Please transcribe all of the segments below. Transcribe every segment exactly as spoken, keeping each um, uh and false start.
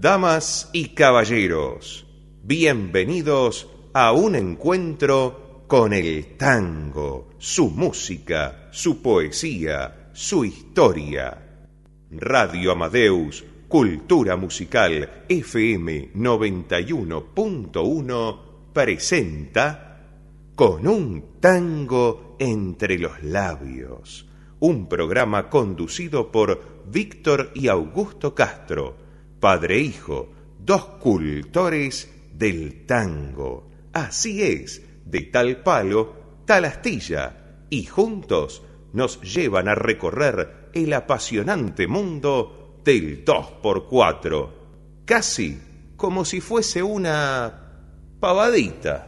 Damas y caballeros, bienvenidos a un encuentro con el tango, su música, su poesía, su historia. Radio Amadeus, Cultura Musical F M noventa y uno punto uno presenta Con un tango entre los labios, un programa conducido por Víctor y Augusto Castro, padre e hijo, dos cultores del tango. Así es, de tal palo, tal astilla, y juntos nos llevan a recorrer el apasionante mundo del dos por cuatro, casi como si fuese una pavadita.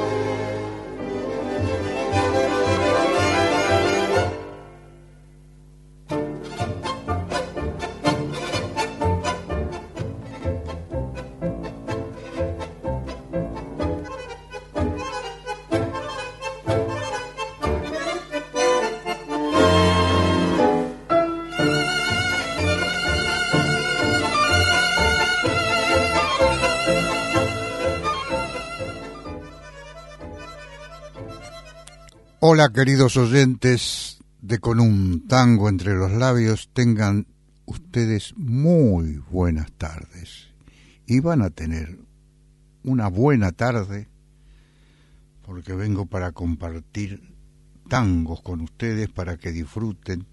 Hola, queridos oyentes de Con un tango entre los labios, tengan ustedes muy buenas tardes. Y van a tener una buena tarde porque vengo para compartir tangos con ustedes para que disfruten,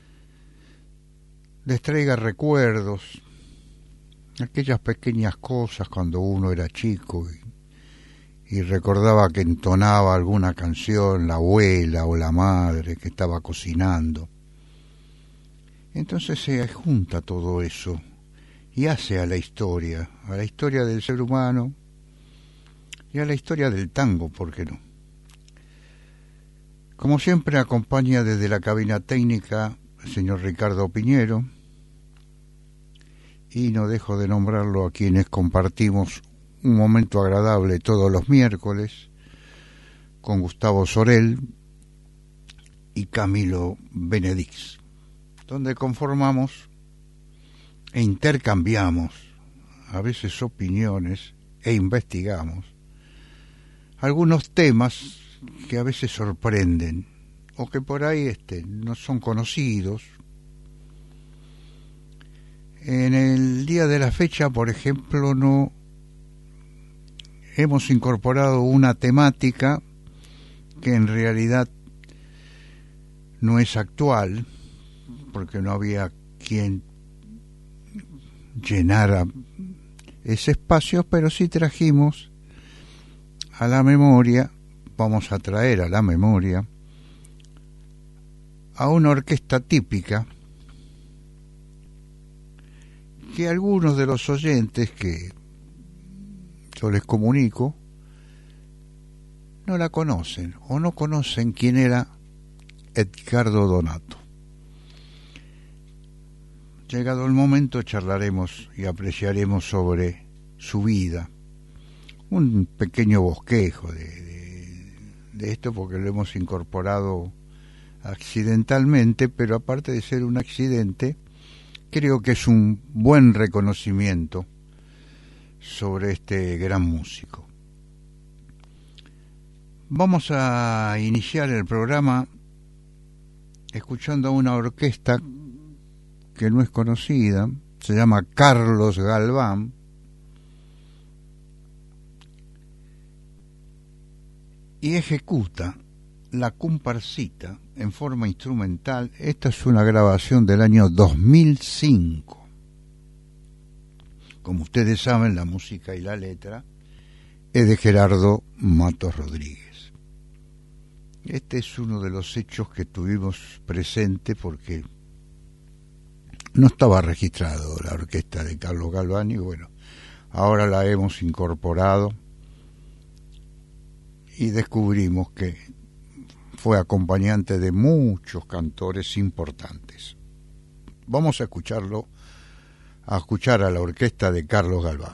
les traiga recuerdos, aquellas pequeñas cosas cuando uno era chico y y recordaba que entonaba alguna canción la abuela o la madre que estaba cocinando. Entonces se junta todo eso y hace a la historia, a la historia del ser humano y a la historia del tango, ¿por qué no? Como siempre acompaña desde la cabina técnica el señor Ricardo Piñero, y no dejo de nombrarlo a quienes compartimos un momento agradable todos los miércoles con Gustavo Sorel y Camilo Benedix, donde conformamos e intercambiamos a veces opiniones e investigamos algunos temas que a veces sorprenden o que por ahí este, no son conocidos. En el día de la fecha, por ejemplo, no hemos incorporado una temática que en realidad no es actual, porque no había quien llenara ese espacio, pero sí trajimos a la memoria, vamos a traer a la memoria, a una orquesta típica que algunos de los oyentes que yo les comunico no la conocen o no conocen quién era Edgardo Donato. Llegado el momento charlaremos y apreciaremos sobre su vida, un pequeño bosquejo de, de, de esto porque lo hemos incorporado accidentalmente, pero aparte de ser un accidente, creo que es un buen reconocimiento sobre este gran músico. Vamos a iniciar el programa escuchando a una orquesta que no es conocida, se llama Carlos Galván, y ejecuta La Comparsita en forma instrumental. Esta es una grabación del año dos mil cinco. Como ustedes saben, la música y la letra es de Gerardo Matos Rodríguez. Este es uno de los hechos que tuvimos presente porque no estaba registrado la orquesta de Carlos Galván y bueno, ahora la hemos incorporado y descubrimos que fue acompañante de muchos cantores importantes. Vamos a escucharlo, a escuchar a la orquesta de Carlos Galván.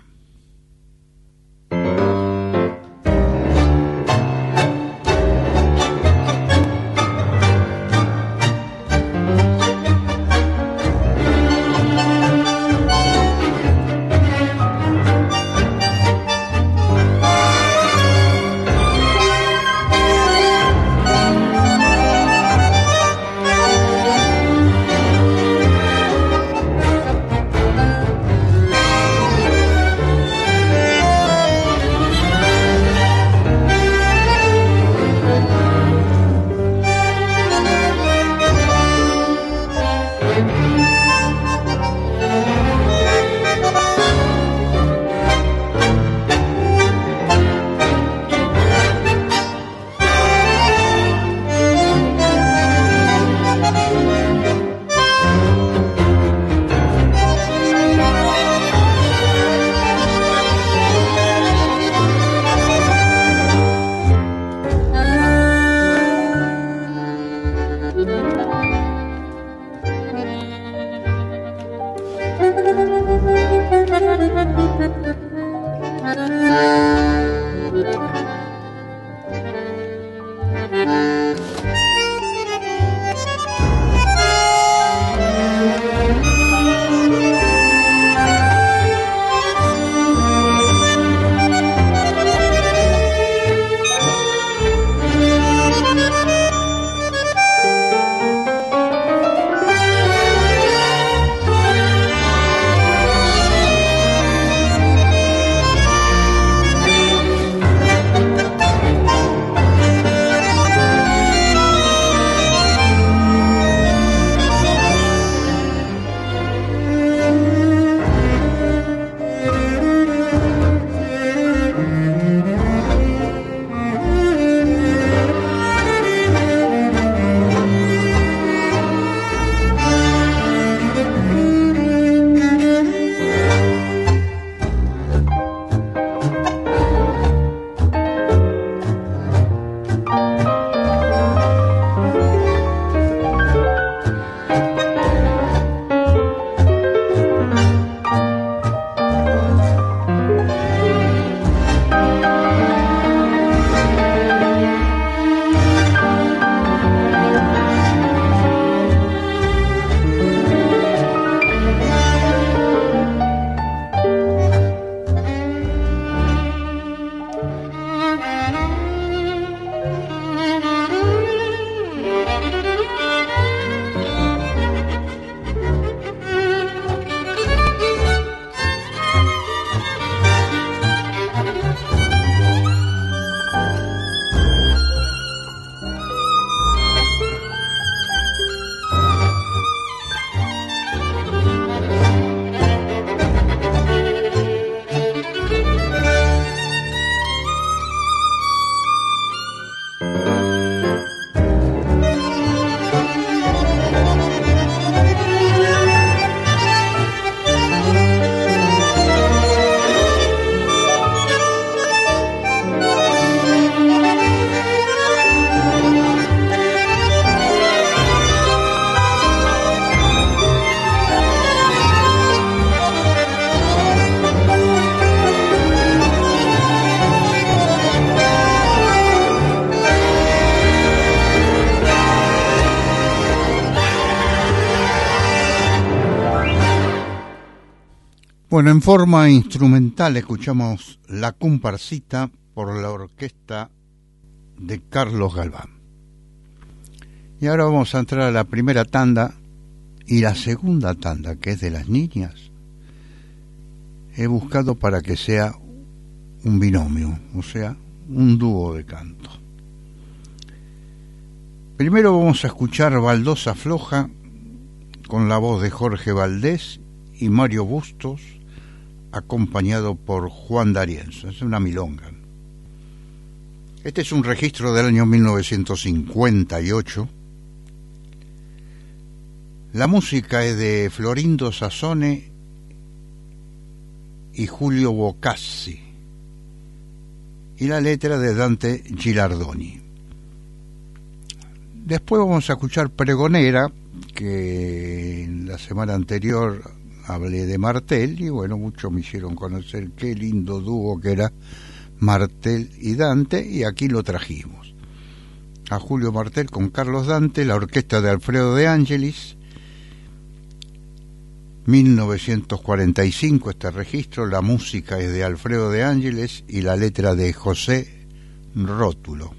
Bueno, en forma instrumental escuchamos La Comparsita por la orquesta de Carlos Galván. Y ahora vamos a entrar a la primera tanda y la segunda tanda, que es de las niñas. He buscado para que sea un binomio, o sea, un dúo de canto. Primero vamos a escuchar Baldosa Floja con la voz de Jorge Valdés y Mario Bustos, acompañado por Juan D'Arienzo. Es una milonga. Este es un registro del año mil novecientos cincuenta y ocho. La música es de Florindo Sassone y Julio Bocassi, y la letra de Dante Gilardoni. Después vamos a escuchar Pregonera, que la semana anterior hablé de Martel, y bueno, muchos me hicieron conocer qué lindo dúo que era Martel y Dante, y aquí lo trajimos. A Julio Martel con Carlos Dante, la orquesta de Alfredo De Angelis, mil novecientos cuarenta y cinco este registro, la música es de Alfredo De Angelis y la letra de José Rótulo.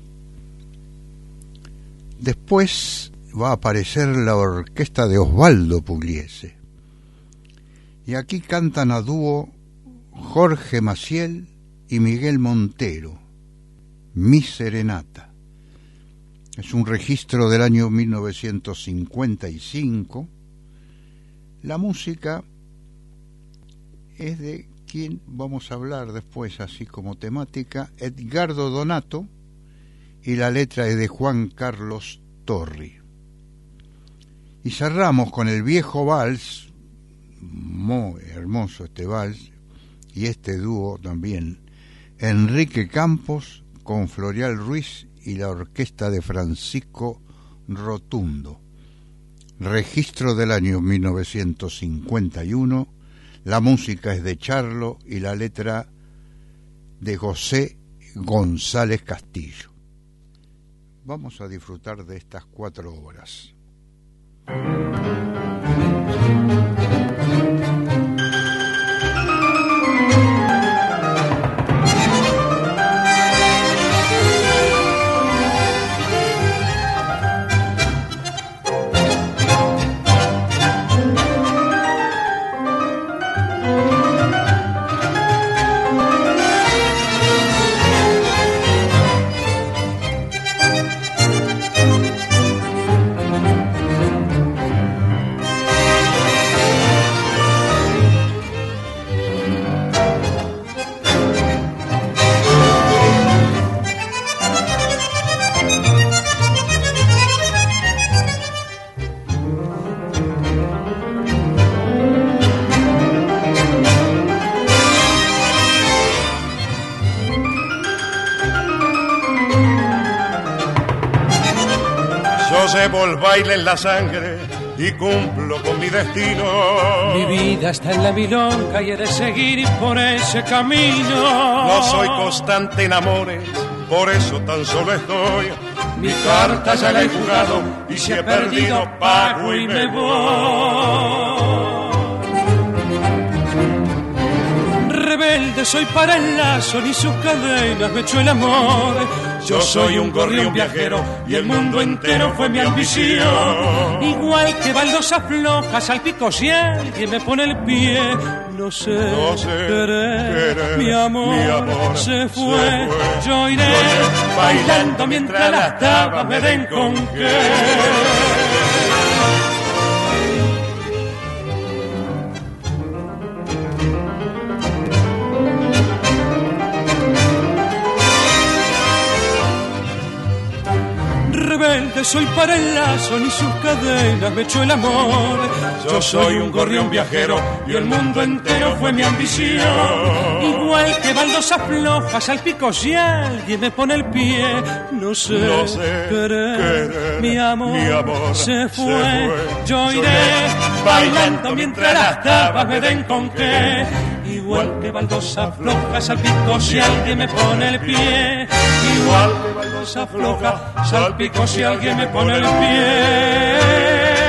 Después va a aparecer la orquesta de Osvaldo Pugliese, y aquí cantan a dúo Jorge Maciel y Miguel Montero, Mi Serenata. Es un registro del año mil novecientos cincuenta y cinco. La música es de quien vamos a hablar después, así como temática, Edgardo Donato, y la letra es de Juan Carlos Torri. Y cerramos con el viejo vals, muy hermoso este vals, y este dúo también, Enrique Campos con Florial Ruiz y la orquesta de Francisco Rotundo. Registro del año mil novecientos cincuenta y uno, la música es de Charlo y la letra de José González Castillo. vamos a disfrutar de estas cuatro horas. Llevo el baile en la sangre y cumplo con mi destino. Mi vida está en la milonga y he de seguir por ese camino. No soy constante en amores, por eso tan solo estoy. Mi carta ya la he jugado y si he perdido pago y me voy. Rebelde soy para el lazo, ni sus cadenas me echó el amor. Yo soy un gorrión viajero y el mundo entero fue mi ambición. Igual que baldosas flojas al pico si alguien me pone el pie. No sé, no sé querer, querer, mi amor, mi amor se, fue. se fue. Yo iré, Yo iré bailando mientras las tabas me den con qué. Rebelde soy para el lazo, ni sus cadenas me echó el amor. Yo soy un gorrión viajero y el mundo entero fue mi ambición. Igual que baldosas flojas al pico si alguien me pone el pie. No sé, no sé querer, querer, mi amor, mi amor se, fue. se fue. Yo iré bailando mientras las tabas me den con qué. Igual que baldosas flojas al pico si alguien me pone el pie. Igual que baldosas flojas al pico si alguien me pone el pie.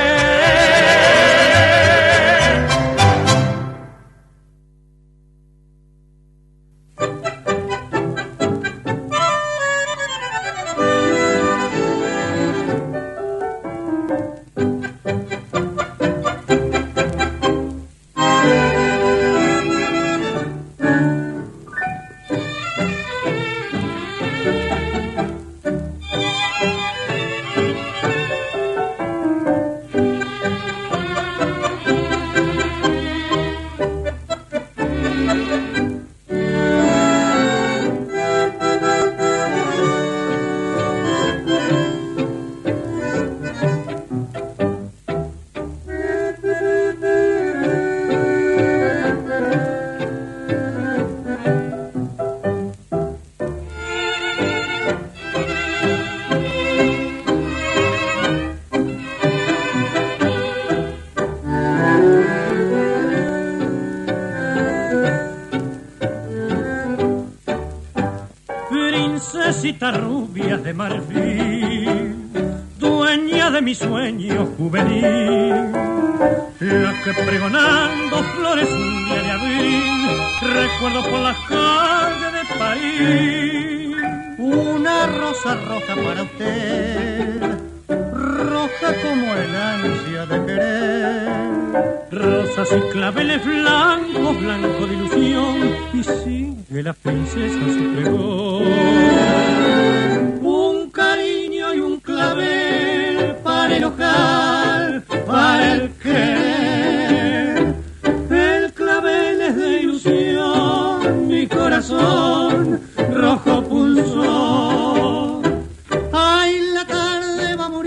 Rubia de marfil, dueña de mi sueño juvenil, la que pregonando flores un día de abril, recuerdo por las calles de París. Una rosa roja para usted, roja como el ansia de querer. Rosas y claveles blancos, blanco de ilusión, y sigue la princesa su pregón. Un cariño y un clavel para enojar, para el querer. El clavel es de ilusión, mi corazón rojo pulsó. Ay, la tarde va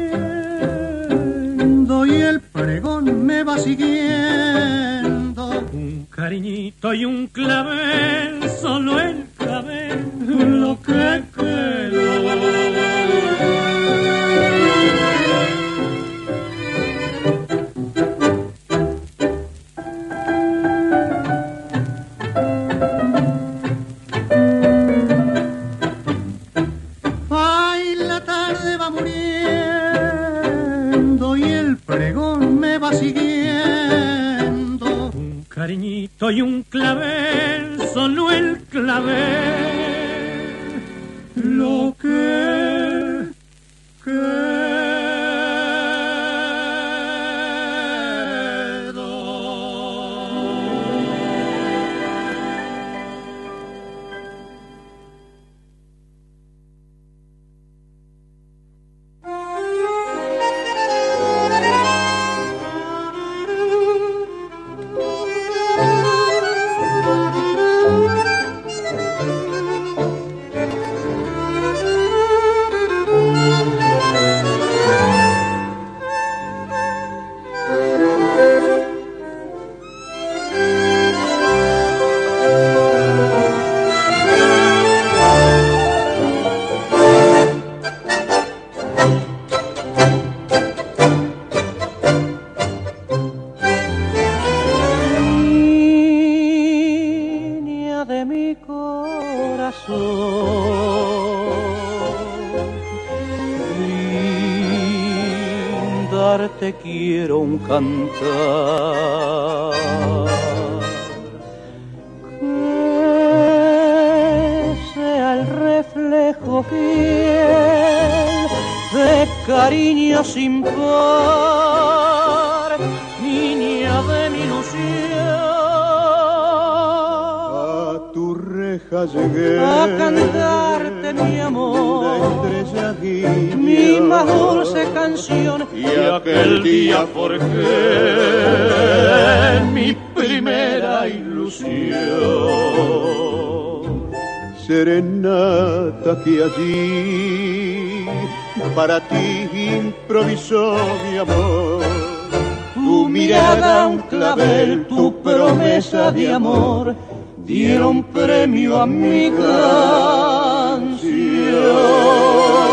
muriendo y el pregón me va siguiendo. Un cariñito y un clavel, solo el clavel, lo que quedó. Ay, la tarde va muriendo y el pregón me va siguiendo. Un cariñito y un clavel, solo el clavel, lo que quedó. Te quiero un cantar que sea el reflejo fiel de cariño sin par, niña de mi ilusión. A tu reja llegué a cantarte mi amor, una estrella guía, mi más dulce canción, y aquel día forjé mi primera ilusión. Serenata que allí para ti improvisó mi amor. Tu mirada un clavel, tu promesa de amor dieron premio a mi canción.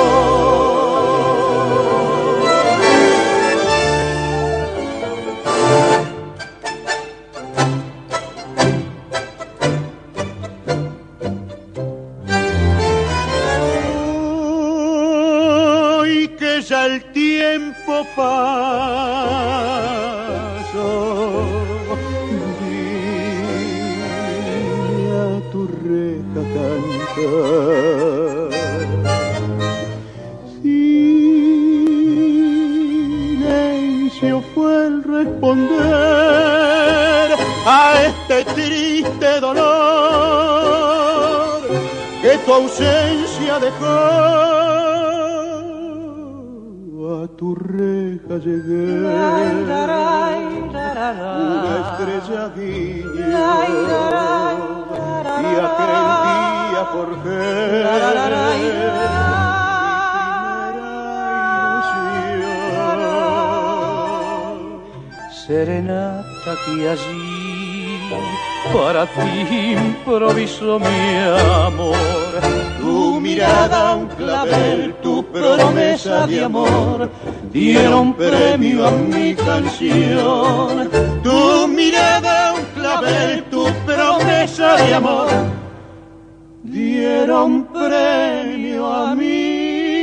Ya el tiempo pasó, vine a tu reja cantar. Silencio fue el responder a este triste dolor que tu ausencia dejó. A tu reja llegué, una estrella guiñó, y aquel día forjé mi primera ilusión. Serenata que allí para ti improvisó mi amor. Tu mirada un clavel, tu promesa de amor dieron premio a mi canción. Tu mirada un clavel, tu promesa de amor dieron premio a mi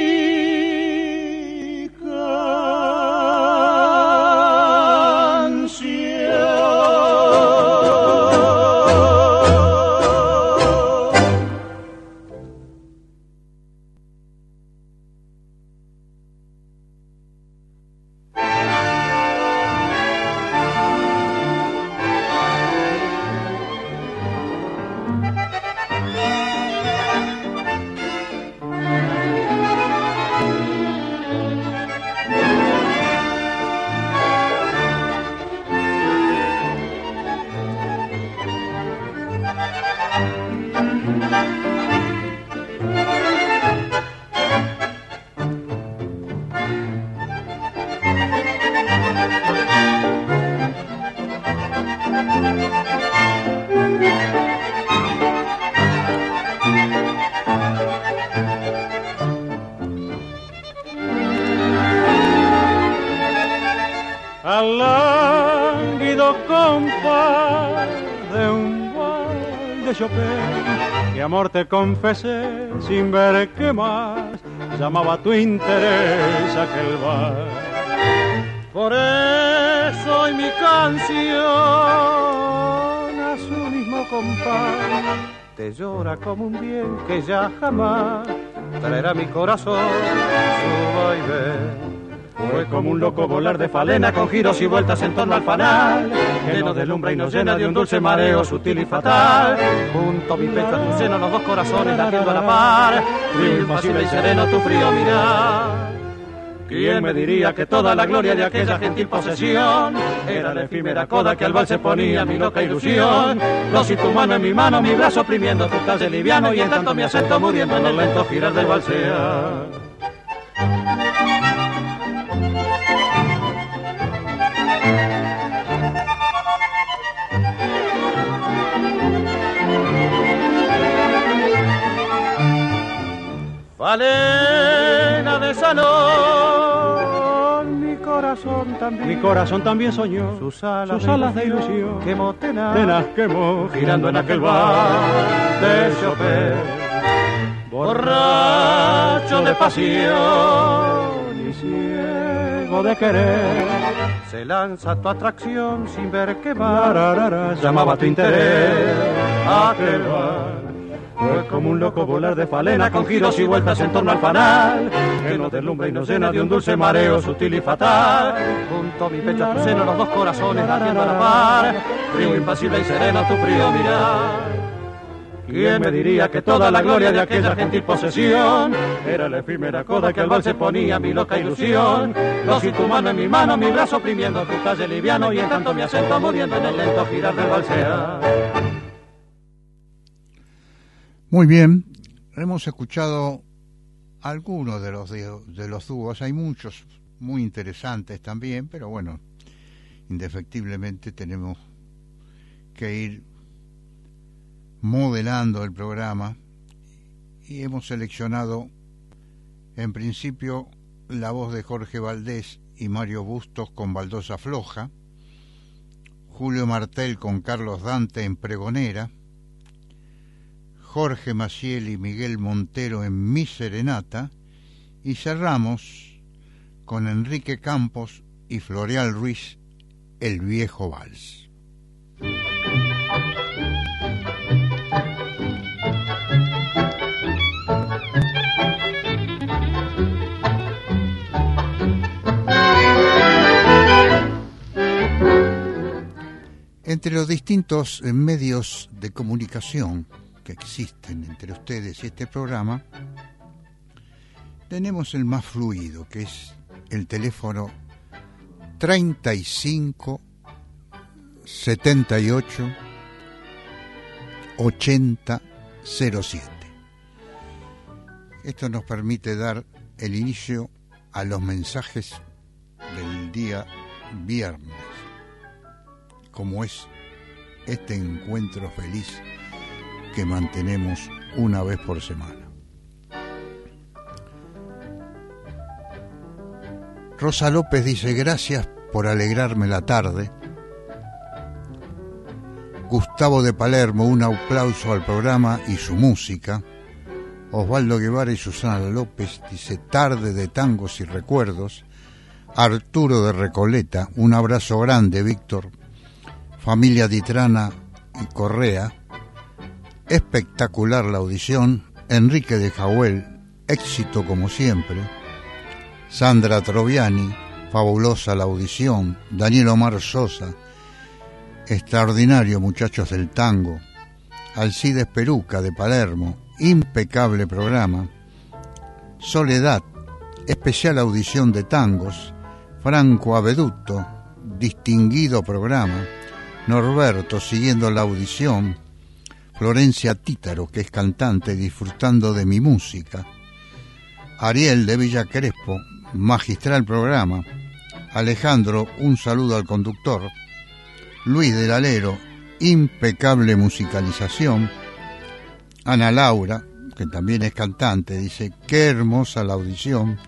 al lánguido compás de un vals de Chopin, que amor te confesé sin ver qué más llamaba tu interés aquel bar. Por eso hoy mi canción a su mismo compás te llora como un bien que ya jamás traerá mi corazón su vaivén. Fue como un loco volar de falena con giros y vueltas en torno al fanal, que nos deslumbra y nos llena de un dulce mareo sutil y fatal. Junto a mi pecho a tu seno los dos corazones latiendo a la par, frío impasible y sereno tu frío mirar. ¿Quién me diría que toda la gloria de aquella gentil posesión era la efímera coda que al vals se ponía mi loca ilusión? Dos y tu mano en mi mano, mi brazo oprimiendo tu talle liviano, y en tanto mi acento muriendo en el lento girar del valsear. Falena de salón, mi corazón también, mi corazón también soñó sus alas, sus alas de ilusión, quemó tenaz, tenaz quemó, girando en aquel bar de Chopin, borracho de pasión y ciego de querer. Se lanza tu atracción sin ver qué va, llamaba tu interés aquel bar. Fue como un loco volar de falena con giros y vueltas en torno al fanal, que nos deslumbra y nos llena de un dulce mareo sutil y fatal. Junto a mi pecho a tu seno los dos corazones latiendo a la par, frío impasible y sereno tu frío mirar. ¿Quién me diría que toda la gloria de aquella gentil posesión era la efímera coda que al vals se ponía mi loca ilusión? Dos y tu mano en mi mano, mi brazo oprimiendo tu talle liviano, y en tanto mi acento muriendo en el lento girar del valsear. Muy bien, hemos escuchado algunos de los, de, de los dúos, hay muchos muy interesantes también, pero bueno, indefectiblemente tenemos que ir modelando el programa y hemos seleccionado en principio la voz de Jorge Valdés y Mario Bustos con Baldosa Floja, Julio Martel con Carlos Dante en Pregonera, Jorge Maciel y Miguel Montero en Mi Serenata, y cerramos con Enrique Campos y Floreal Ruiz, El Viejo Vals. Entre los distintos medios de comunicación que existen entre ustedes y este programa, tenemos el más fluido, que es el teléfono treinta y cinco setenta y ocho ochenta cero siete. Esto nos permite dar el inicio a los mensajes del día viernes, como es este encuentro feliz que mantenemos una vez por semana. Rosa López dice: gracias por alegrarme la tarde. Gustavo de Palermo, un aplauso al programa y su música. Osvaldo Guevara y Susana López dice: tarde de tangos y recuerdos. Arturo de Recoleta, un abrazo grande, Víctor. Familia Ditrana y Correa, espectacular la audición. Enrique de Jahuel, éxito como siempre. Sandra Troviani, fabulosa la audición. Daniel Omar Sosa, extraordinario muchachos del tango. Alcides Peruca de Palermo, impecable programa. Soledad, especial audición de tangos. Franco Aveduto, distinguido programa. Norberto, siguiendo la audición. Florencia Títaro, que es cantante, disfrutando de mi música. Ariel de Villa Crespo, magistral programa. Alejandro, un saludo al conductor. Luis del Alero, impecable musicalización. Ana Laura, que también es cantante, dice: qué hermosa la audición.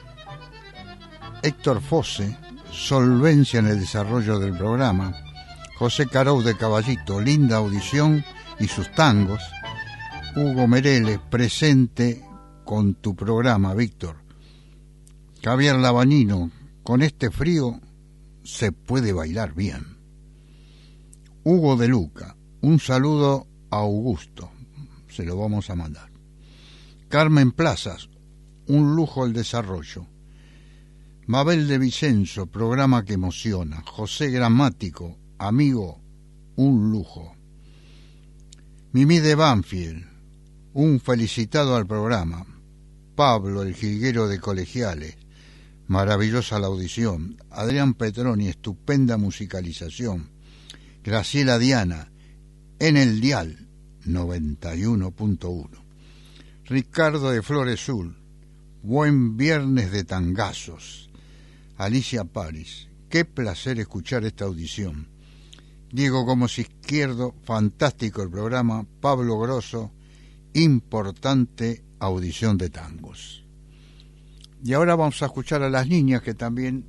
Héctor Fosse, solvencia en el desarrollo del programa. José Carou de Caballito, linda audición y sus tangos. Hugo Merele, presente con tu programa, Víctor. Javier Lavanino, con este frío se puede bailar bien. Hugo de Luca, un saludo a Augusto, se lo vamos a mandar. Carmen Plazas, un lujo el desarrollo. Mabel de Vicenzo, programa que emociona. José Gramático, amigo, un lujo. Mimi de Banfield, un felicitado al programa. Pablo, el jilguero de Colegiales, maravillosa la audición. Adrián Petroni, estupenda musicalización. Graciela Diana, en el dial noventa y uno punto uno. Ricardo de Floresul, buen viernes de tangazos. Alicia Paris, qué placer escuchar esta audición. Diego Gómez Izquierdo, fantástico el programa. Pablo Grosso, importante audición de tangos. Y ahora vamos a escuchar a las niñas que también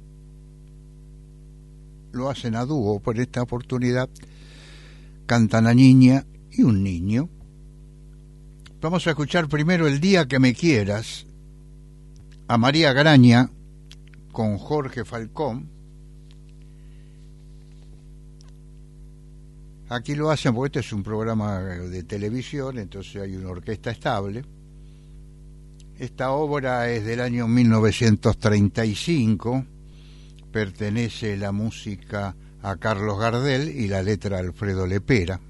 lo hacen a dúo. Por esta oportunidad cantan la niña y un niño. Vamos a escuchar primero El día que me quieras, a María Graña con Jorge Falcón. Aquí lo hacen porque este es un programa de televisión, entonces hay una orquesta estable. Esta obra es del año mil novecientos treinta y cinco, pertenece la música a Carlos Gardel y la letra a Alfredo Lepera.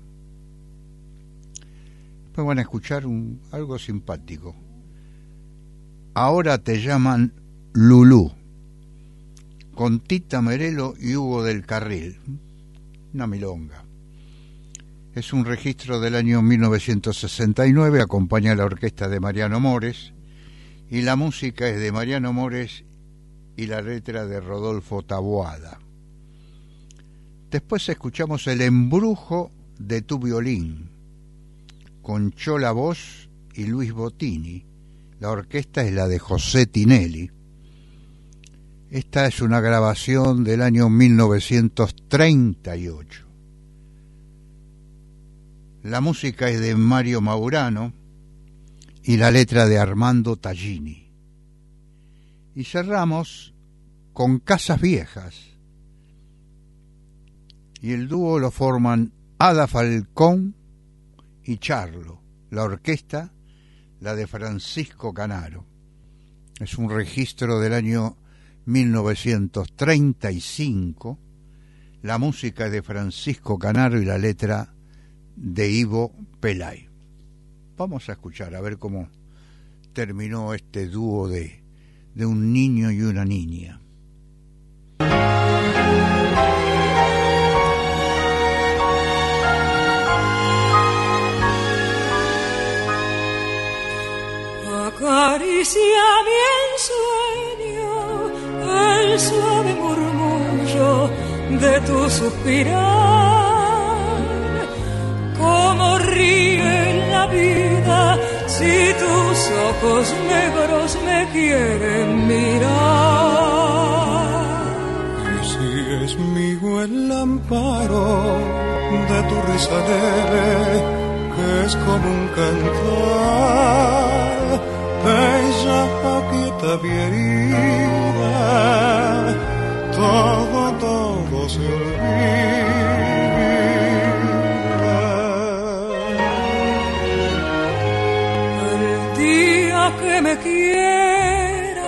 Pues van a escuchar un, algo simpático. Ahora te llaman Lulú, con Tita Merelo y Hugo del Carril, una milonga. Es un registro del año mil novecientos sesenta y nueve, acompaña a la orquesta de Mariano Mores, y la música es de Mariano Mores y la letra de Rodolfo Taboada. Después escuchamos El embrujo de tu violín, con Chola Voz y Luis Bottini. La orquesta es la de José Tinelli. Esta es una grabación del año mil novecientos treinta y ocho. La música es de Mario Maurano y la letra de Armando Tallini. Y cerramos con Casas Viejas. Y el dúo lo forman Ada Falcón y Charlo. La orquesta, la de Francisco Canaro. Es un registro del año mil novecientos treinta y cinco, la música es de Francisco Canaro y la letra de Ivo Pelay. Vamos a escuchar a ver cómo terminó este dúo de, de un niño y una niña. Acaricia mi ensueño el suave murmullo de tu suspirar, como ríe la vida si tus ojos negros me quieren mirar. Y si es mío el amparo de tu risa leve, que es como un cantar, bella paquita herida, todo, todo se olvida. El día que me quieras,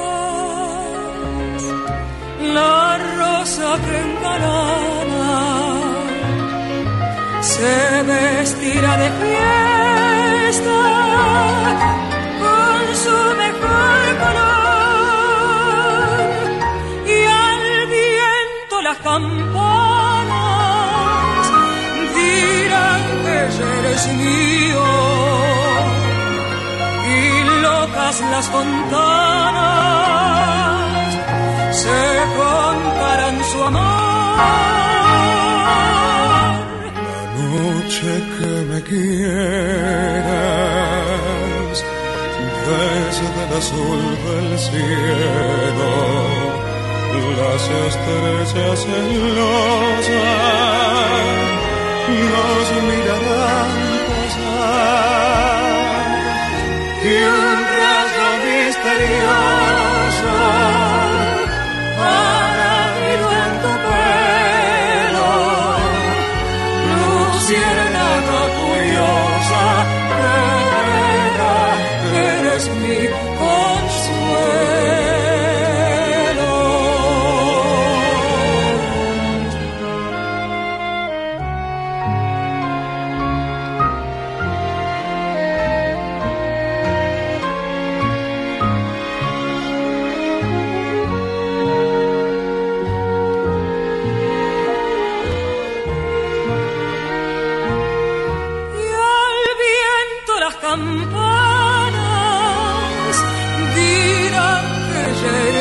la rosa que engalana se vestirá de fiesta con su mejor color, y al viento las campanas dirán que ya eres mío, y locas las fontanas se contarán su amor. La noche que me quieras, desde el azul del cielo, las estrellas celosas nos mirarán pasar, y un rayo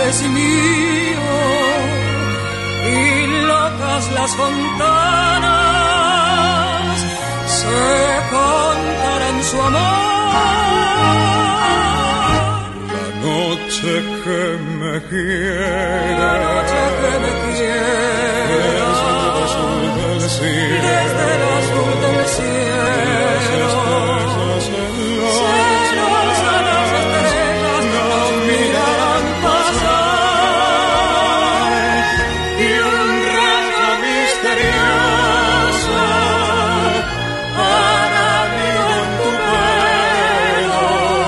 es mío y locas las fontanas se cantarán su amor. La noche que me quiera, la noche que me quiera, desde el azul del cielo, desde el azul del cielo, celosas las estrellas nos mirarán pasar y un rayo misterioso hará nido en tu pelo,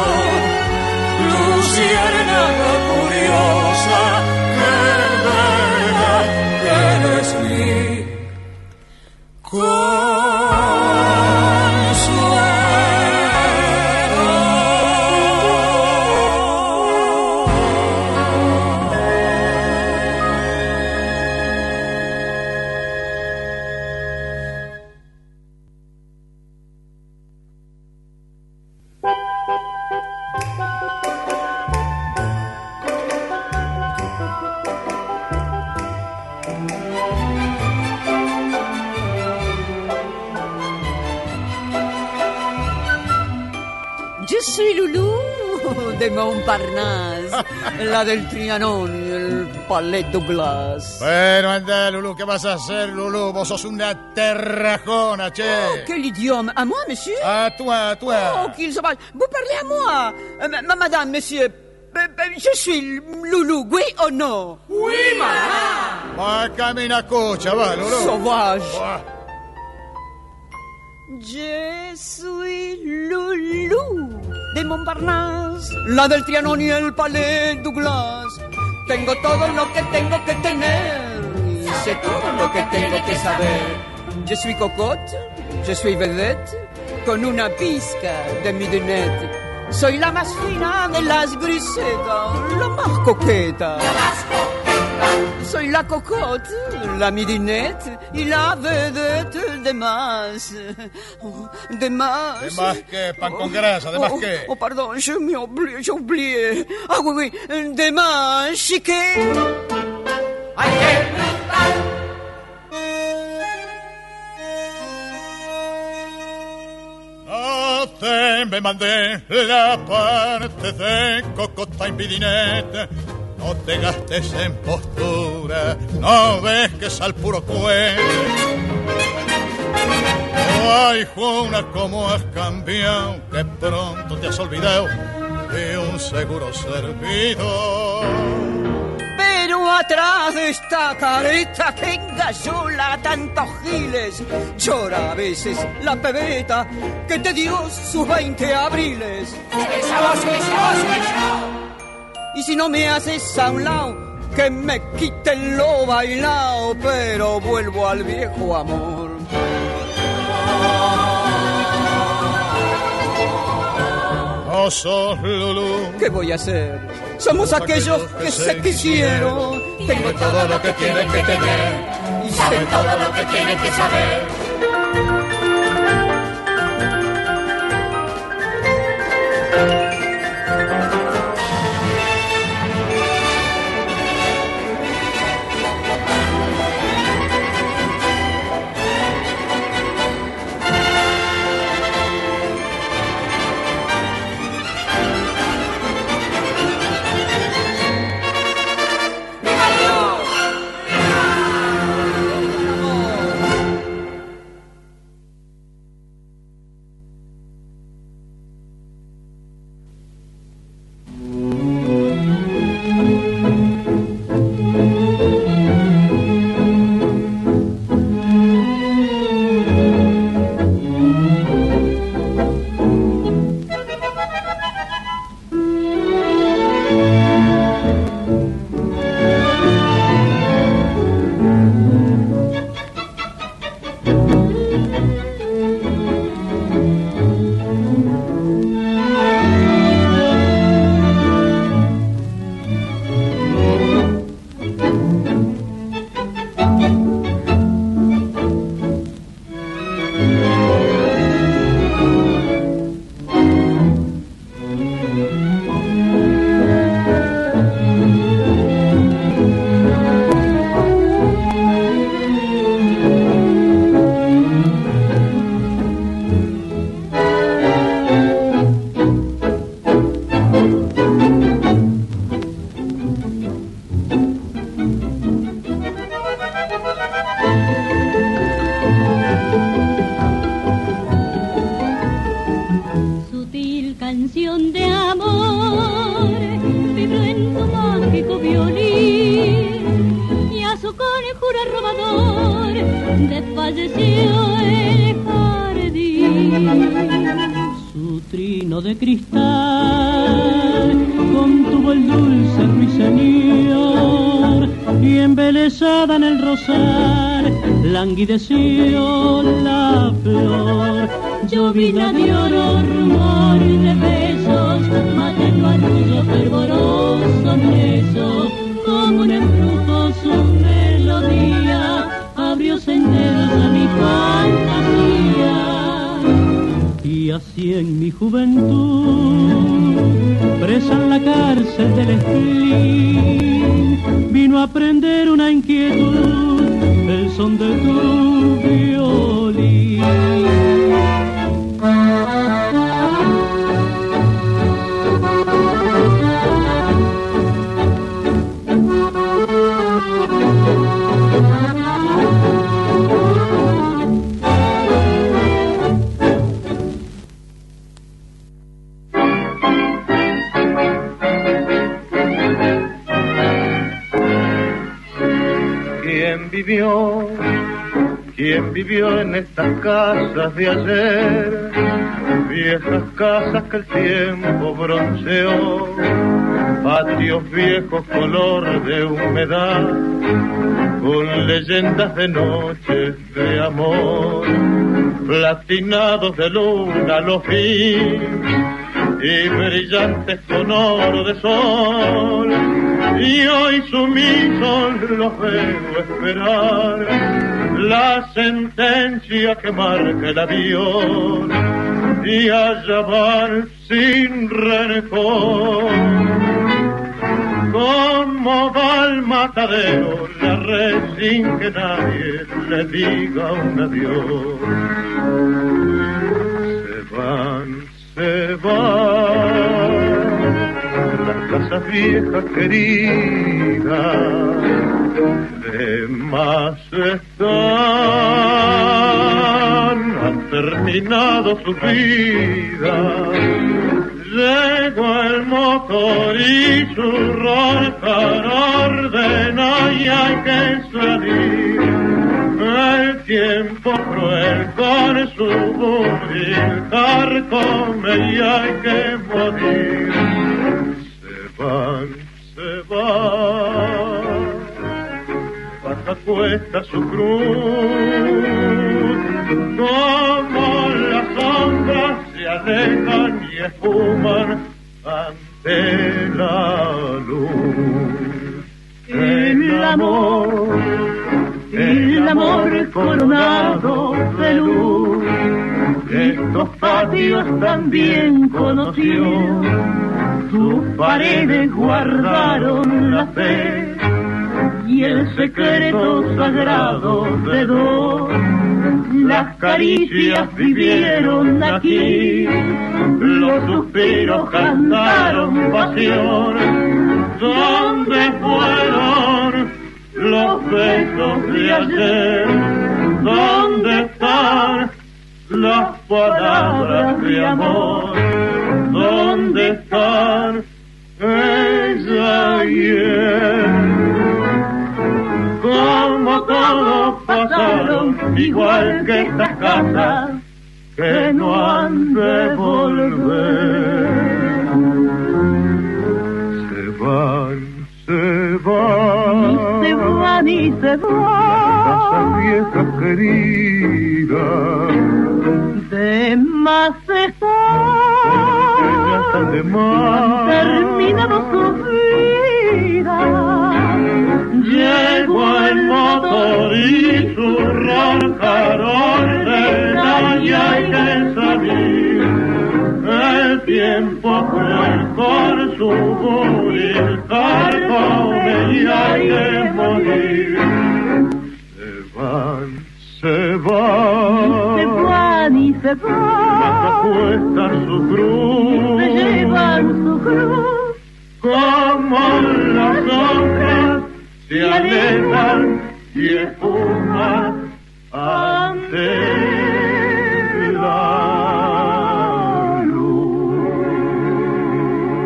luciérnaga curiosa, que bella eres mi de Montparnasse, la del Trianon y el Palais Douglas. Bueno, anda, Lulú, ¿qué vas a hacer, Lulú? Vos sos una terrajona, che. Oh, quel idiome. À moi, monsieur? À toi, à toi. Oh, qu'il sauvage. Vous parlez à moi. Euh, ma, madame, monsieur, euh, je suis Loulou, oui ou non? Oui, madame. Va, camina cocha, va, Lulú. Sauvage. Va. Je suis Loulou de Montparnasse, la del Trianon y el Palais Douglas. Tengo todo lo que tengo que tener y sé todo lo que tengo que saber. Je suis cocotte, je suis vedette, con una pizca de midinette. Soy la más fina de las grisetas, la más coqueta. La más coqueta. Soy la cocotte, la midinette y la vedette de más. Oh, de más. ¿De más qué? ¿Pan con grasa? ¿De más oh, qué? Oh, pardon, je m'oublie, j'ai oublié. Ah oui, oui, de más chiquet. Hay que cantar. No te me mandé la parte de cocota y midinette. No te gastes en postura, no ves que es al puro cuento. Ay, Juana, cómo has cambiado, que pronto te has olvidado de un seguro servidor. Pero atrás de esta careta que engañola a tantos giles, llora a veces la pebeta que te dio sus veinte abriles. Esa voz soy yo, soy yo. Y si no me haces a un lado, que me quiten lo bailao, pero vuelvo al viejo amor. No sos Lulú. ¿Qué voy a hacer? Somos aquellos que se quisieron. Tengo todo lo que tienen que tener y saben todo lo que tienen que saber. jura robador, desfalleció el jardín. Su trino de cristal contuvo el dulce ruiseñor, y embelesada en el rosal languideció la flor. Llovina de oro, rumor de besos, matando arrullo fervoroso preso, como un embrujo su melodía abrió senderos a mi fantasía. Y así en mi juventud, presa en la cárcel del espín, vino a aprender una inquietud, el son de tu violín. Vivió, quien vivió en estas casas de ayer, viejas casas que el tiempo bronceó, patios viejos color de humedad, con leyendas de noches de amor, platinados de luna los vi, y brillantes con oro de sol, y hoy sumisos los veo esperar la sentencia que marca el adiós, y allá van sin rencor. Como va al matadero la red sin que nadie le diga un adiós. Se van, se van las casas viejas queridas, de más están, han terminado su vida. Llegó el motor y su roncar ordena y hay que salir. El tiempo cruel con su buril carcome y hay que morir. Se van, se van, baja cuesta su cruz, como las sombras se alejan y esfuman ante la luz. El amor, el amor coronado de luz, estos patios también conoció, sus paredes guardaron la fe y el secreto sagrado de dos. Las caricias vivieron aquí, los suspiros cantaron pasión. ¿Dónde fueron los besos de ayer? ¿Dónde están las palabras de amor? ¿Dónde están ella y él? Como todos pasaron, igual que estas casas que no han de volver. Se van, se van, y se van y se van las casas viejas queridas, de más están, de más terminado su vida. Llegó el motor y su roncar ordena y hay que salir. El tiempo cruel con su buril carcome y hay que morir. Se van, se van, se van y se van, baja cuesta su cruz, se llevan su cruz, como las sombras se alejan y esfuman ante la luz.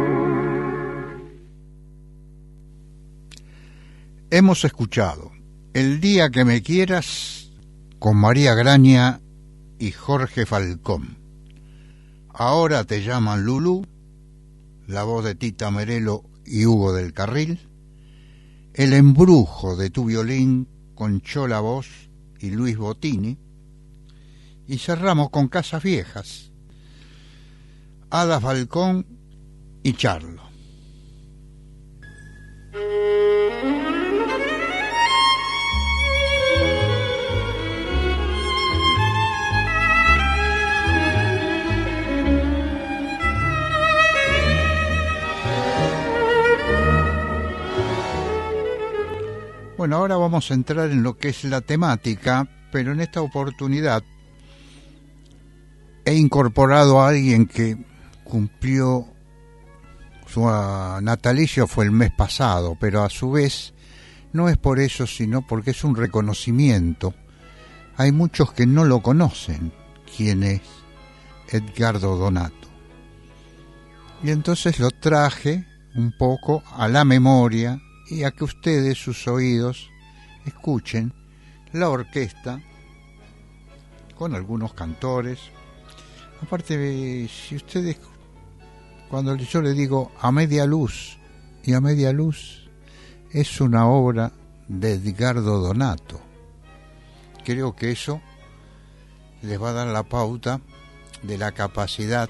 Hemos escuchado El día que me quieras, con María Graña y Jorge Falcón. Ahora te llaman Lulú, la voz de Tita Merelo y Hugo del Carril. El embrujo de tu violín con Chola Voz y Luis Bottini. Y cerramos con Casas Viejas, Ada Falcón y Charlo. Bueno, ahora vamos a entrar en lo que es la temática, pero en esta oportunidad he incorporado a alguien que cumplió su natalicio, fue el mes pasado, pero a su vez no es por eso, sino porque es un reconocimiento. Hay muchos que no lo conocen, quién es Edgardo Donato. Y entonces lo traje un poco a la memoria y a que ustedes, sus oídos, escuchen la orquesta con algunos cantores. Aparte, si ustedes, cuando yo le digo a media luz, y a media luz es una obra de Edgardo Donato, creo que eso les va a dar la pauta de la capacidad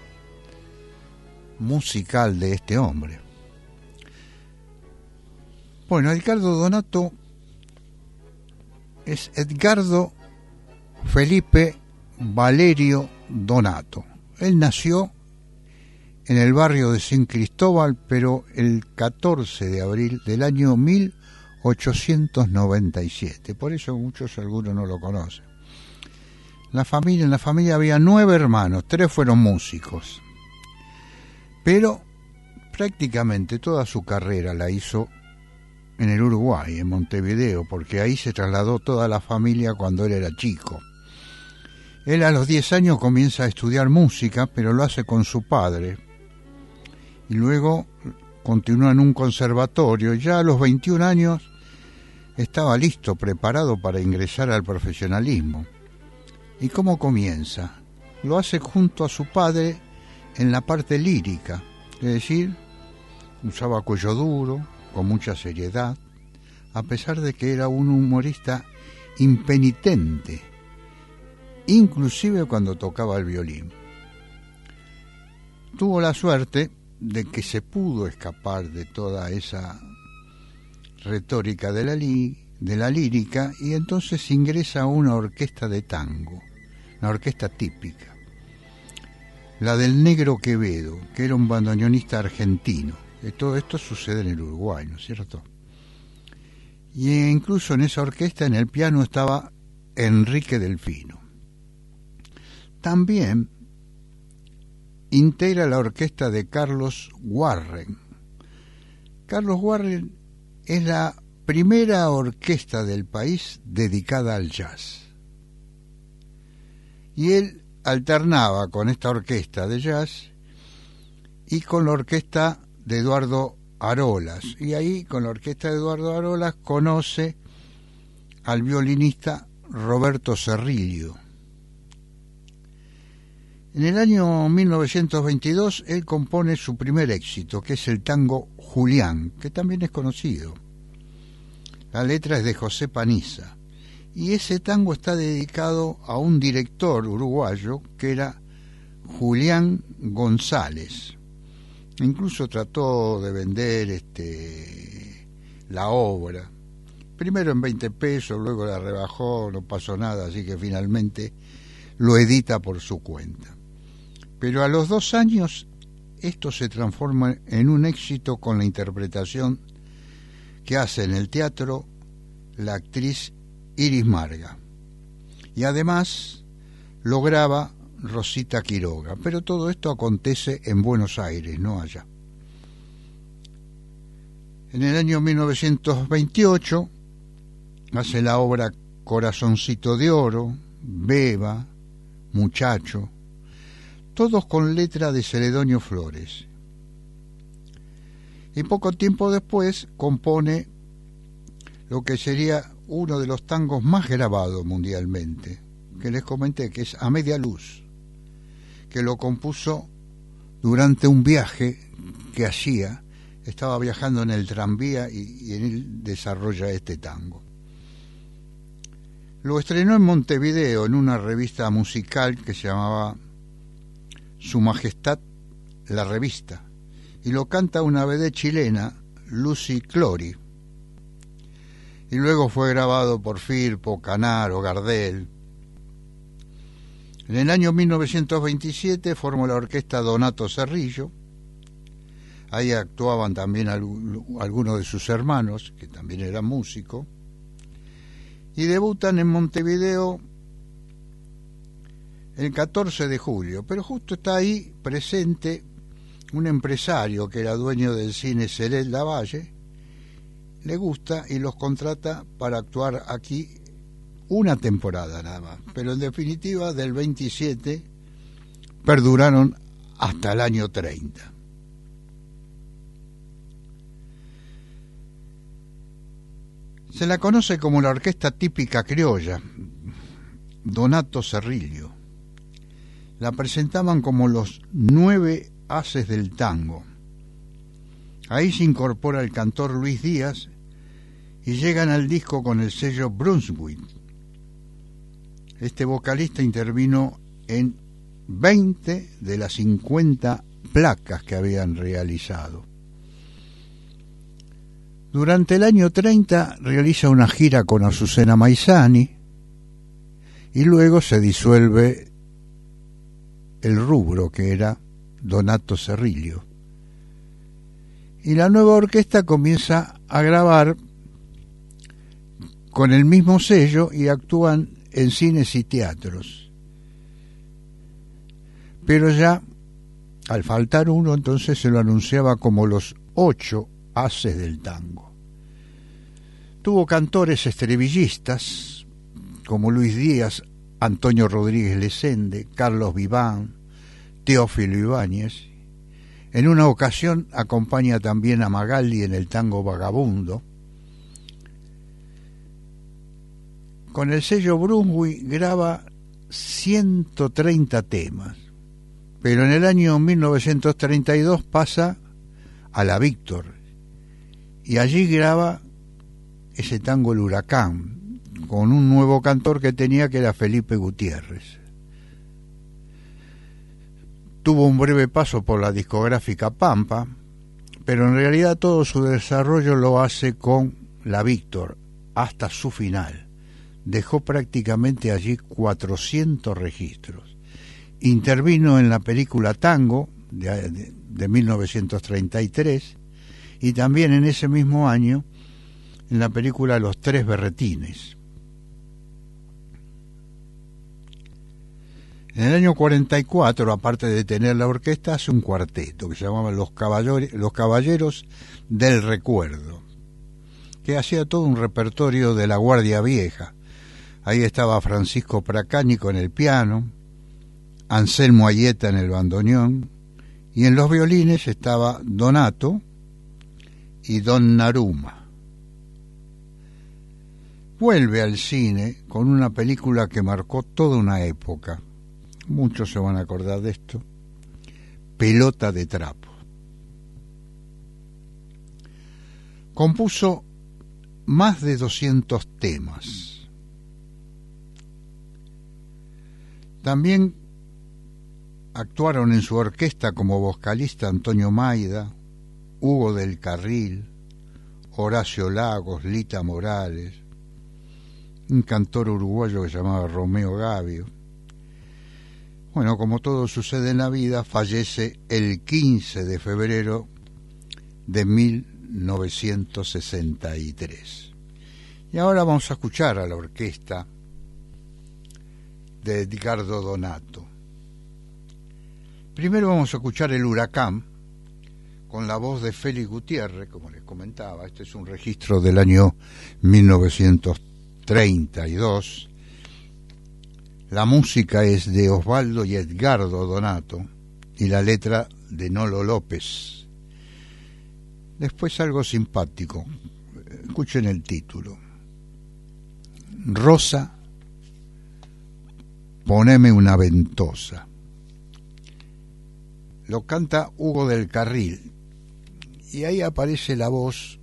musical de este hombre. Bueno, Edgardo Donato es Edgardo Felipe Valerio Donato. Él nació en el barrio de San Cristóbal, pero el catorce de abril del año mil ochocientos noventa y siete. Por eso muchos, algunos no lo conocen. La familia, en la familia había nueve hermanos, tres fueron músicos. Pero prácticamente toda su carrera la hizo en el Uruguay, en Montevideo, porque ahí se trasladó toda la familia cuando él era chico. Él a los diez años comienza a estudiar música, pero lo hace con su padre. Y luego continúa en un conservatorio. Ya a los veintiún años estaba listo, preparado para ingresar al profesionalismo. ¿Y cómo comienza? Lo hace junto a su padre en la parte lírica, es decir, usaba cuello duro, con mucha seriedad, a pesar de que era un humorista impenitente, inclusive cuando tocaba el violín. Tuvo la suerte de que se pudo escapar de toda esa retórica de la, li, de la lírica, y entonces ingresa a una orquesta de tango, una orquesta típica, la del Negro Quevedo, que era un bandoneonista argentino. Todo esto sucede en el Uruguay, ¿no es cierto? Y incluso en esa orquesta, en el piano, estaba Enrique Delfino. También integra la orquesta de Carlos Warren. Carlos Warren es la primera orquesta del país dedicada al jazz. Y él alternaba con esta orquesta de jazz y con la orquesta de Eduardo Arolas, y ahí con la orquesta de Eduardo Arolas conoce al violinista Roberto Cerrillo. En el año mil novecientos veintidós él compone su primer éxito, que es el tango Julián, que también es conocido. La letra es de José Paniza, y ese tango está dedicado a un director uruguayo que era Julián González. Incluso trató de vender este la obra, primero en veinte pesos, luego la rebajó, no pasó nada, así que finalmente lo edita por su cuenta. Pero a los dos años esto se transforma en un éxito con la interpretación que hace en el teatro la actriz Iris Marga, y además lo graba Rosita Quiroga, pero todo esto acontece en Buenos Aires, no allá. En el año mil novecientos veintiocho hace la obra Corazoncito de Oro, Beba, Muchacho, todos con letra de Celedonio Flores. Y poco tiempo después compone lo que sería uno de los tangos más grabados mundialmente, que les comenté, que es A Media Luz, que lo compuso durante un viaje que hacía, estaba viajando en el tranvía y, y él desarrolla este tango. Lo estrenó en Montevideo en una revista musical que se llamaba Su Majestad la Revista, y lo canta una vedette chilena, Lucy Clory, y luego fue grabado por Firpo, Canaro, Gardel. En el año mil novecientos veintisiete formó la orquesta Donato Cerrillo. Ahí actuaban también algunos de sus hermanos, que también eran músicos, y debutan en Montevideo el catorce de julio, pero justo está ahí presente un empresario que era dueño del cine Celeste Lavalle, le gusta y los contrata para actuar aquí una temporada nada más, pero en definitiva del veintisiete perduraron hasta el año treinta. Se la conoce como la orquesta típica criolla, Donato Cerrillo. La presentaban como los nueve haces del tango. Ahí se incorpora el cantor Luis Díaz y llegan al disco con el sello Brunswick. Este vocalista intervino en veinte de las cincuenta placas que habían realizado. Durante el año treinta realiza una gira con Azucena Maizani y luego se disuelve el rubro que era Donato Cerrillo. Y la nueva orquesta comienza a grabar con el mismo sello y actúan en cines y teatros. Pero ya, al faltar uno, entonces se lo anunciaba como los ocho haces del tango. Tuvo cantores estribillistas como Luis Díaz, Antonio Rodríguez Lesende, Carlos Viván, Teófilo Ibáñez. En una ocasión acompaña también a Magaldi en el tango Vagabundo. Con el sello Brunswick graba ciento treinta temas, pero en el año mil novecientos treinta y dos pasa a la Víctor y allí graba ese tango El Huracán con un nuevo cantor que tenía, que era Felipe Gutiérrez. Tuvo un breve paso por la discográfica Pampa, pero en realidad todo su desarrollo lo hace con la Víctor hasta su final. Dejó prácticamente allí cuatrocientos registros. Intervino en la película Tango de, de, de mil novecientos treinta y tres y también en ese mismo año en la película Los Tres Berretines. En el año cuarenta y cuatro, aparte de tener la orquesta, hace un cuarteto que se llamaba Los Caballeros, Los Caballeros del Recuerdo, que hacía todo un repertorio de la Guardia Vieja. Ahí estaba Francisco Pracánico en el piano, Anselmo Ayeta en el bandoneón, y en los violines estaba Donato y Don Naruma. Vuelve al cine con una película que marcó toda una época. Muchos se van a acordar de esto. Pelota de trapo. Compuso más de doscientos temas. También actuaron en su orquesta como vocalista Antonio Maida, Hugo del Carril, Horacio Lagos, Lita Morales, un cantor uruguayo que se llamaba Romeo Gavio. Bueno, como todo sucede en la vida, fallece el quince de febrero de mil novecientos sesenta y tres. Y ahora vamos a escuchar a la orquesta de Edgardo Donato. Primero vamos a escuchar El Huracán con la voz de Félix Gutiérrez, como les comentaba. Este es un registro del año mil novecientos treinta y dos. La música es de Osvaldo y Edgardo Donato y la letra de Nolo López. Después algo simpático. Escuchen el título. Rosa, poneme una ventosa. Lo canta Hugo del Carril y ahí aparece la voz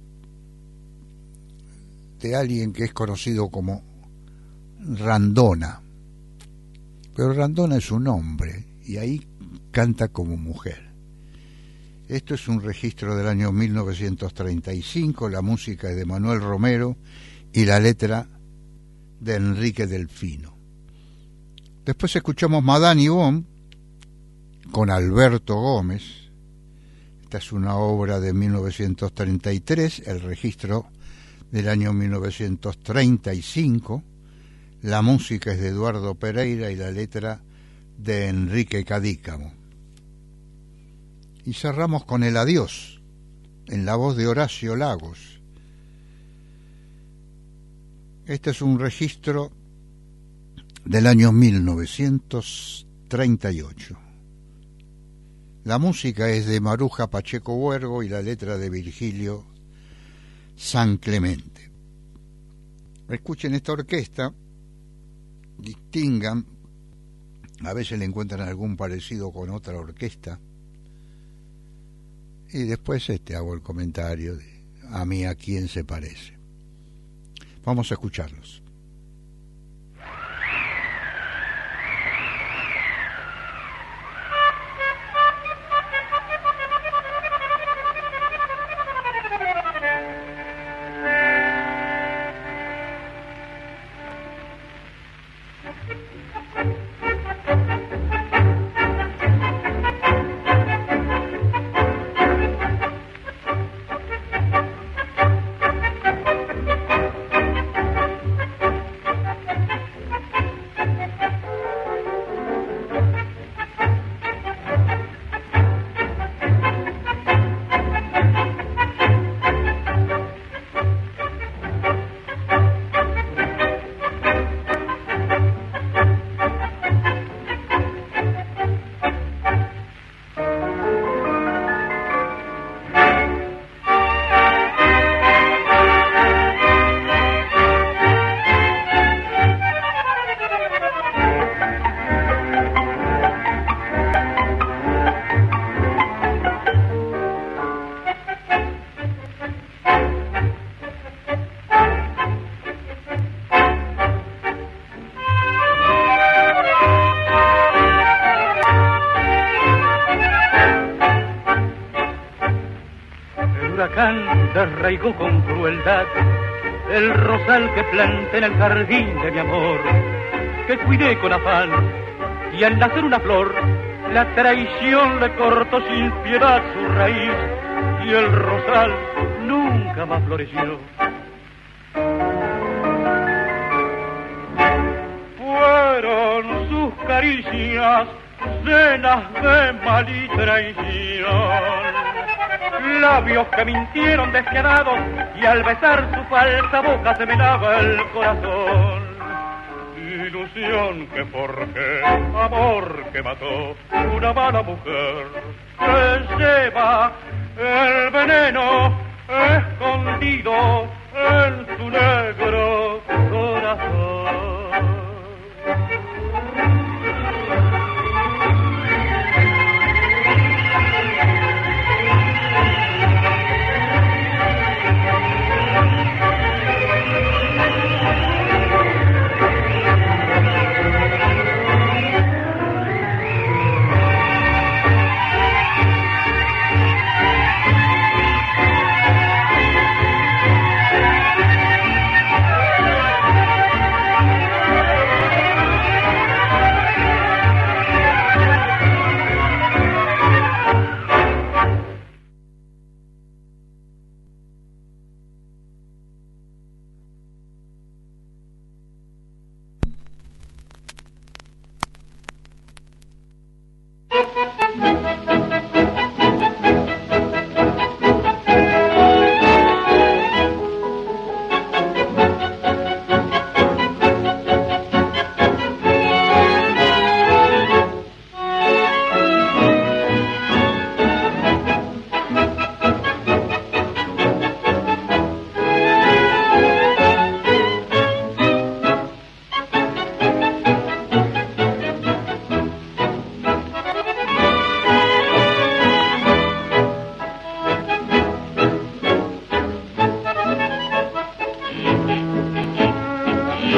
de alguien que es conocido como Randona, pero Randona es un hombre y ahí canta como mujer. Esto es un registro del año mil novecientos treinta y cinco, la música es de Manuel Romero y la letra de Enrique Delfino. Después escuchamos Madame Yvonne con Alberto Gómez. Esta es una obra de mil novecientos treinta y tres, el registro del año mil novecientos treinta y cinco. La música es de Eduardo Pereira y la letra de Enrique Cadícamo. Y cerramos con El Adiós, en la voz de Horacio Lagos. Este es un registro del año mil novecientos treinta y ocho. La música es de Maruja Pacheco Huergo y la letra de Virgilio San Clemente. Escuchen esta orquesta, distingan, a veces le encuentran algún parecido con otra orquesta, y después este hago el comentario de a mí a quién se parece. Vamos a escucharlos. Desraigó con crueldad el rosal que planté en el jardín de mi amor, que cuidé con afán, y al nacer una flor, la traición le cortó sin piedad su raíz, y el rosal nunca más floreció. Fueron sus caricias llenas de mal y traición, labios que mintieron despiadados, y al besar su falsa boca se me lava el corazón. Ilusión que forjé, amor que mató una mala mujer, que lleva el veneno escondido en su negro corazón.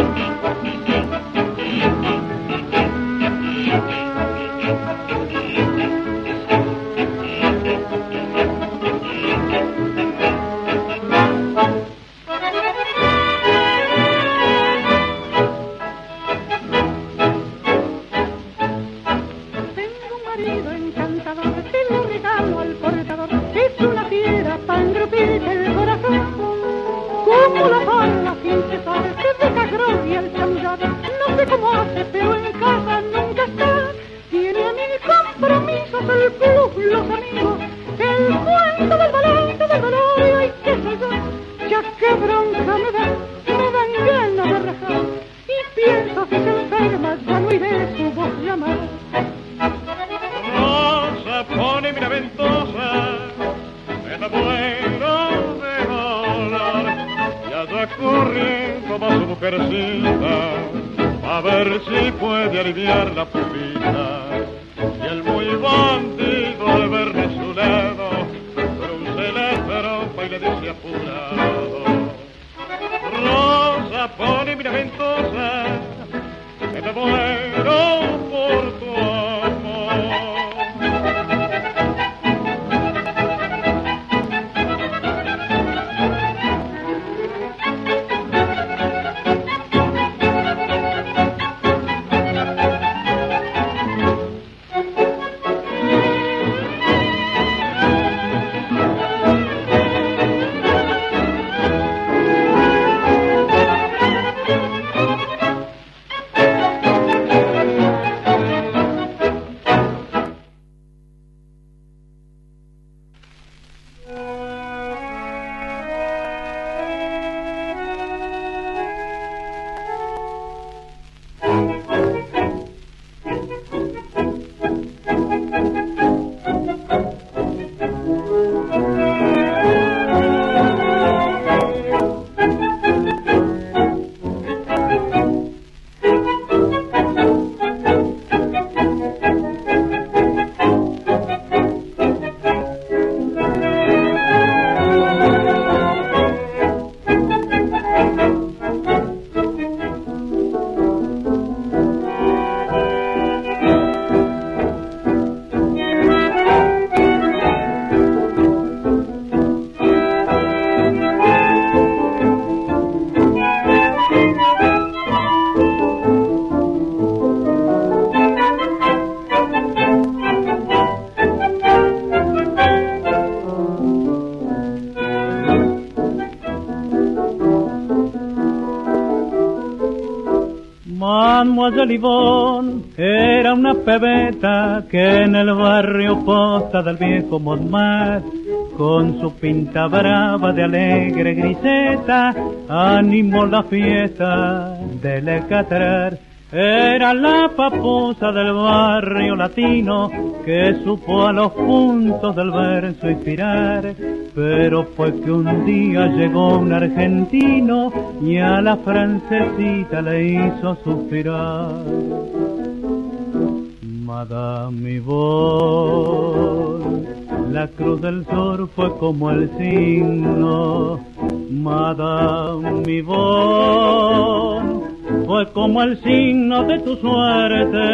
Libón era una pebeta que en el barrio Posta del viejo Montmartre, con su pinta brava de alegre griseta, animó la fiesta del Ecatrar. Era la papusa del barrio latino que supo a los puntos del verso inspirar, pero fue que un día llegó un argentino y a la francesita le hizo suspirar. Madame Yvonne, la cruz del sur fue como el signo. Madame Yvonne, fue como el signo de tu suerte.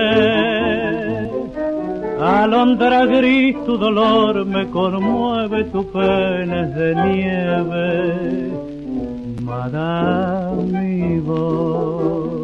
Alondra gris, tu dolor me conmueve, tu pena es de nieve, Madame Yvonne.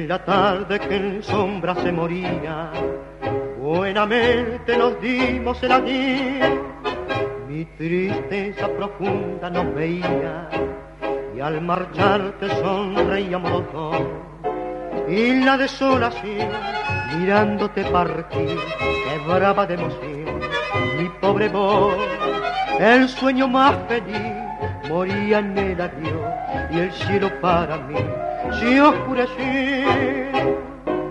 la tarde que en sombra se moría, buenamente nos dimos el adiós. Mi tristeza profunda nos veía y al marcharte sonreíamos los dos. Y la desolación mirándote partir quebraba de emoción mi pobre voz. El sueño más feliz moría en el adiós y el cielo para mí se oscureció.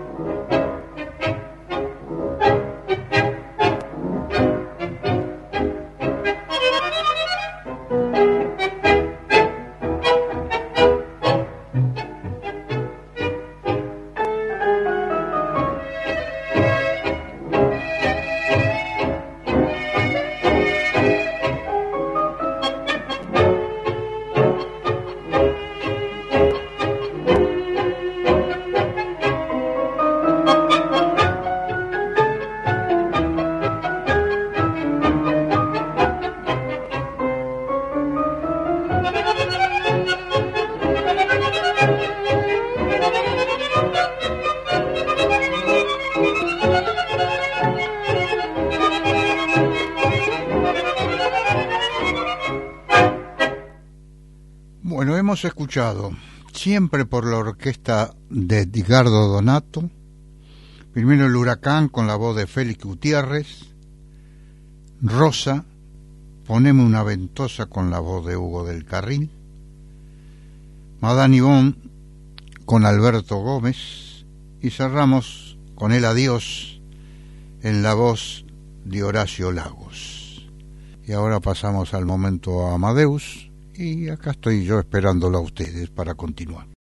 Hemos escuchado siempre por la orquesta de Edgardo Donato, primero El Huracán con la voz de Félix Gutiérrez, Rosa, Poneme una ventosa con la voz de Hugo del Carril, Madame Yvonne con Alberto Gómez y cerramos con El Adiós en la voz de Horacio Lagos. Y ahora pasamos al momento Amadeus. Y acá estoy yo esperándolo a ustedes para continuar.